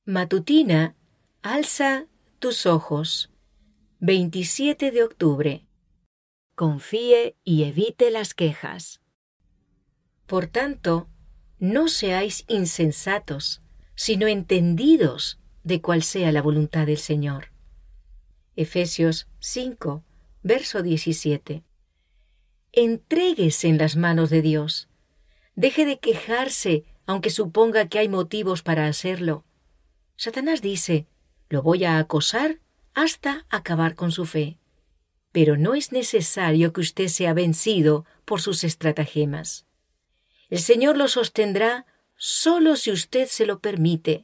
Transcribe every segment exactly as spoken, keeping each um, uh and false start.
Matutina, alza tus ojos. veintisiete de octubre. Confíe y evite las quejas. Por tanto, no seáis insensatos, sino entendidos de cuál sea la voluntad del Señor. Efesios cinco, verso diecisiete. Entréguese en las manos de Dios. Deje de quejarse, aunque suponga que hay motivos para hacerlo. Satanás dice, lo voy a acosar hasta acabar con su fe. Pero no es necesario que usted sea vencido por sus estratagemas. El Señor lo sostendrá solo si usted se lo permite.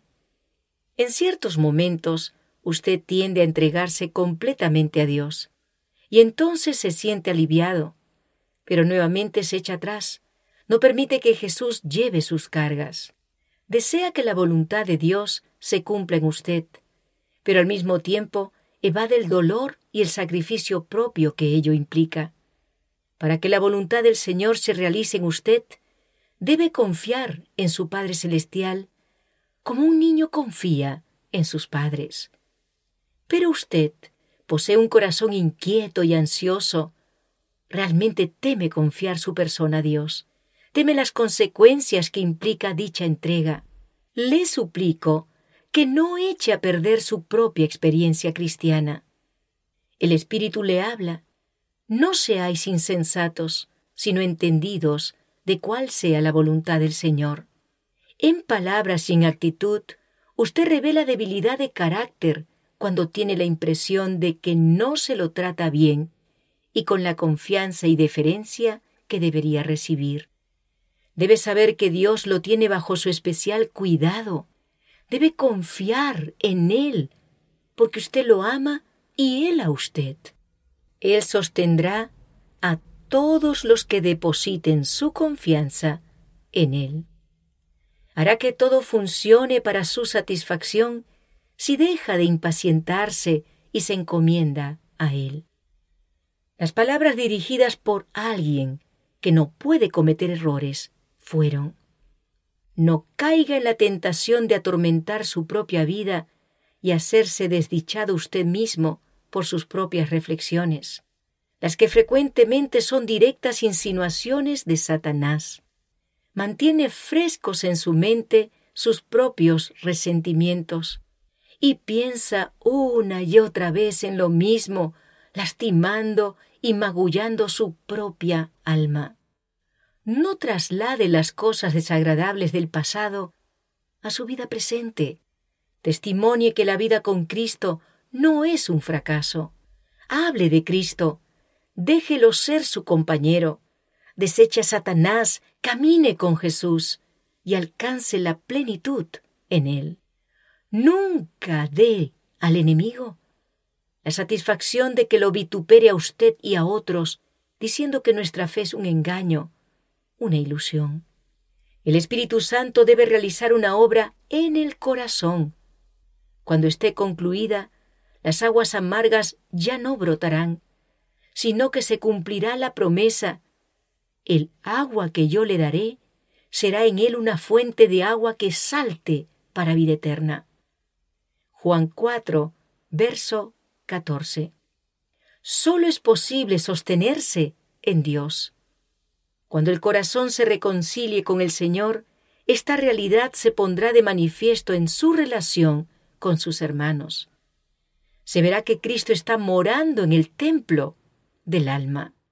En ciertos momentos, usted tiende a entregarse completamente a Dios, y entonces se siente aliviado, pero nuevamente se echa atrás, no permite que Jesús lleve sus cargas. Desea que la voluntad de Dios se cumpla en usted, pero al mismo tiempo evade el dolor y el sacrificio propio que ello implica. Para que la voluntad del Señor se realice en usted, debe confiar en su Padre Celestial como un niño confía en sus padres. Pero usted posee un corazón inquieto y ansioso. Realmente teme confiar su persona a Dios. Teme las consecuencias que implica dicha entrega. Le suplico que no eche a perder su propia experiencia cristiana. El Espíritu le habla. No seáis insensatos, sino entendidos de cuál sea la voluntad del Señor. En palabras y en actitud, usted revela debilidad de carácter cuando tiene la impresión de que no se lo trata bien y con la confianza y deferencia que debería recibir. Debe saber que Dios lo tiene bajo su especial cuidado. Debe confiar en Él, porque usted lo ama y Él a usted. Él sostendrá a todos los que depositen su confianza en Él. Hará que todo funcione para su satisfacción si deja de impacientarse y se encomienda a Él. Las palabras dirigidas por alguien que no puede cometer errores fueron: no caiga en la tentación de atormentar su propia vida y hacerse desdichado usted mismo por sus propias reflexiones, las que frecuentemente son directas insinuaciones de Satanás. Mantiene frescos en su mente sus propios resentimientos y piensa una y otra vez en lo mismo, lastimando y magullando su propia alma. No traslade las cosas desagradables del pasado a su vida presente. Testimonie que la vida con Cristo no es un fracaso. Hable de Cristo. Déjelo ser su compañero. Deseche a Satanás, camine con Jesús y alcance la plenitud en Él. Nunca dé al enemigo la satisfacción de que lo vitupere a usted y a otros, diciendo que nuestra fe es un engaño, una ilusión. El Espíritu Santo debe realizar una obra en el corazón. Cuando esté concluida, las aguas amargas ya no brotarán, sino que se cumplirá la promesa: el agua que yo le daré será en él una fuente de agua que salte para vida eterna. Juan cuatro, verso catorce. Solo es posible sostenerse en Dios. Cuando el corazón se reconcilie con el Señor, esta realidad se pondrá de manifiesto en su relación con sus hermanos. Se verá que Cristo está morando en el templo del alma.